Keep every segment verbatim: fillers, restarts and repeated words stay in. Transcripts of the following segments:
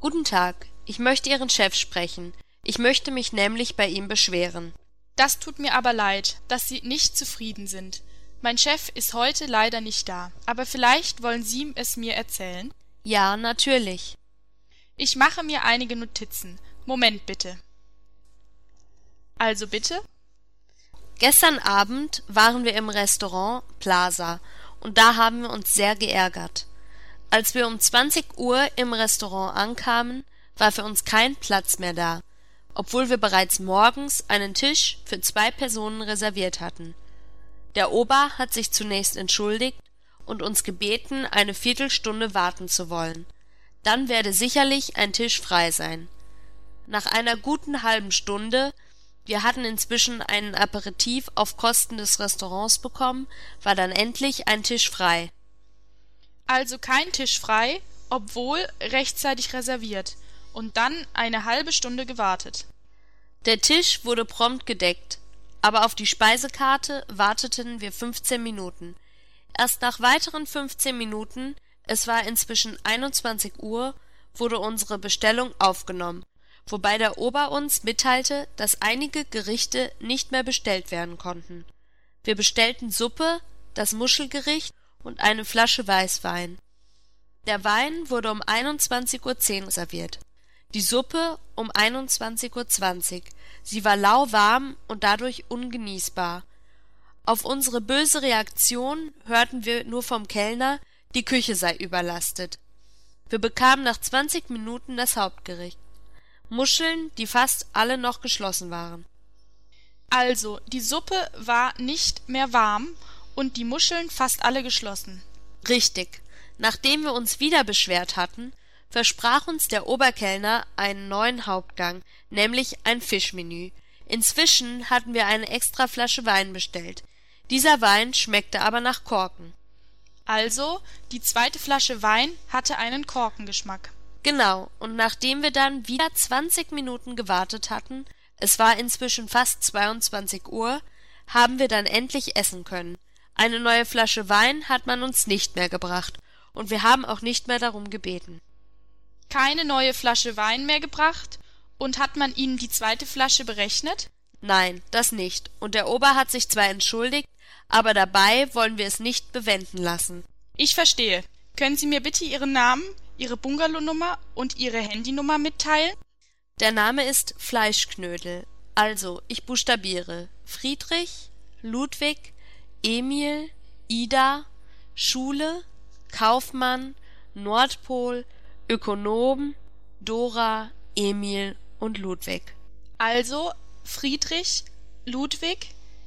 Guten Tag, ich möchte Ihren Chef sprechen. Ich möchte mich nämlich bei ihm beschweren. Das tut mir aber leid, dass Sie nicht zufrieden sind. Mein Chef ist heute leider nicht da, aber vielleicht wollen Sie es mir erzählen? Ja, natürlich. Ich mache mir einige Notizen. Moment bitte. Also bitte? Gestern Abend waren wir im Restaurant Plaza und da haben wir uns sehr geärgert. Als wir um zwanzig Uhr im Restaurant ankamen, war für uns kein Platz mehr da, obwohl wir bereits morgens einen Tisch für zwei Personen reserviert hatten. Der Ober hat sich zunächst entschuldigt und uns gebeten, eine Viertelstunde warten zu wollen. Dann werde sicherlich ein Tisch frei sein. Nach einer guten halben Stunde, wir hatten inzwischen einen Aperitif auf Kosten des Restaurants bekommen, war dann endlich ein Tisch frei. Also kein Tisch frei, obwohl rechtzeitig reserviert, und dann eine halbe Stunde gewartet. Der Tisch wurde prompt gedeckt, aber auf die Speisekarte warteten wir fünfzehn Minuten. Erst nach weiteren fünfzehn Minuten, es war inzwischen einundzwanzig Uhr, wurde unsere Bestellung aufgenommen, wobei der Ober uns mitteilte, dass einige Gerichte nicht mehr bestellt werden konnten. Wir bestellten Suppe, das Muschelgericht und eine Flasche Weißwein. Der Wein wurde um einundzwanzig Uhr zehn serviert, die Suppe um einundzwanzig Uhr zwanzig. Sie war lauwarm und dadurch ungenießbar. Auf unsere böse Reaktion hörten wir nur vom Kellner, die Küche sei überlastet. Wir bekamen nach zwanzig Minuten das Hauptgericht. Muscheln, die fast alle noch geschlossen waren. Also, die Suppe war nicht mehr warm und die Muscheln fast alle geschlossen. Richtig. Nachdem wir uns wieder beschwert hatten, versprach uns der Oberkellner einen neuen Hauptgang, nämlich ein Fischmenü. Inzwischen hatten wir eine extra Flasche Wein bestellt. Dieser Wein schmeckte aber nach Korken. Also, die zweite Flasche Wein hatte einen Korkengeschmack. Genau, und nachdem wir dann wieder zwanzig Minuten gewartet hatten, es war inzwischen fast zweiundzwanzig Uhr, haben wir dann endlich essen können. Eine neue Flasche Wein hat man uns nicht mehr gebracht, und wir haben auch nicht mehr darum gebeten. Keine neue Flasche Wein mehr gebracht? Und hat man Ihnen die zweite Flasche berechnet? Nein, das nicht, und der Ober hat sich zwar entschuldigt, aber dabei wollen wir es nicht bewenden lassen. Ich verstehe. Können Sie mir bitte Ihren Namen, Ihre Bungalownummer und Ihre Handynummer mitteilen? Der Name ist Fleischknödel. Also, ich buchstabiere Friedrich, Ludwig, Emil, Ida, Schule, Kaufmann, Nordpol, Ökonom, Dora, Emil und Ludwig. Also Friedrich, Ludwig,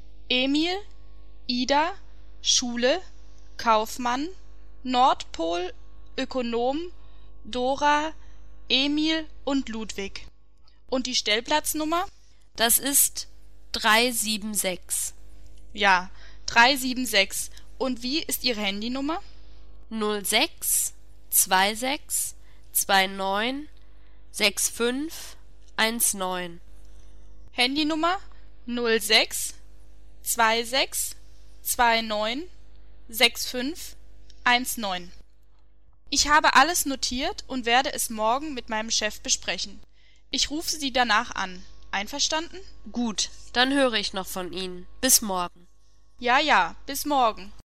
Emil, Ida, Schule, Kaufmann, Nordpol, Ökonom, Dora, Emil und Ludwig. Und die Stellplatznummer? Das ist drei sieben sechs. Ja, drei sieben sechs. Und wie ist Ihre Handynummer? null sechs zwei sechs zwei neun sechs fünf eins neun. Handynummer null sechs zwei sechs zwei neun sechs fünf eins neun. Ich habe alles notiert und werde es morgen mit meinem Chef besprechen. Ich rufe Sie danach an. Einverstanden? Gut, dann höre ich noch von Ihnen. Bis morgen. Ja, ja, bis morgen.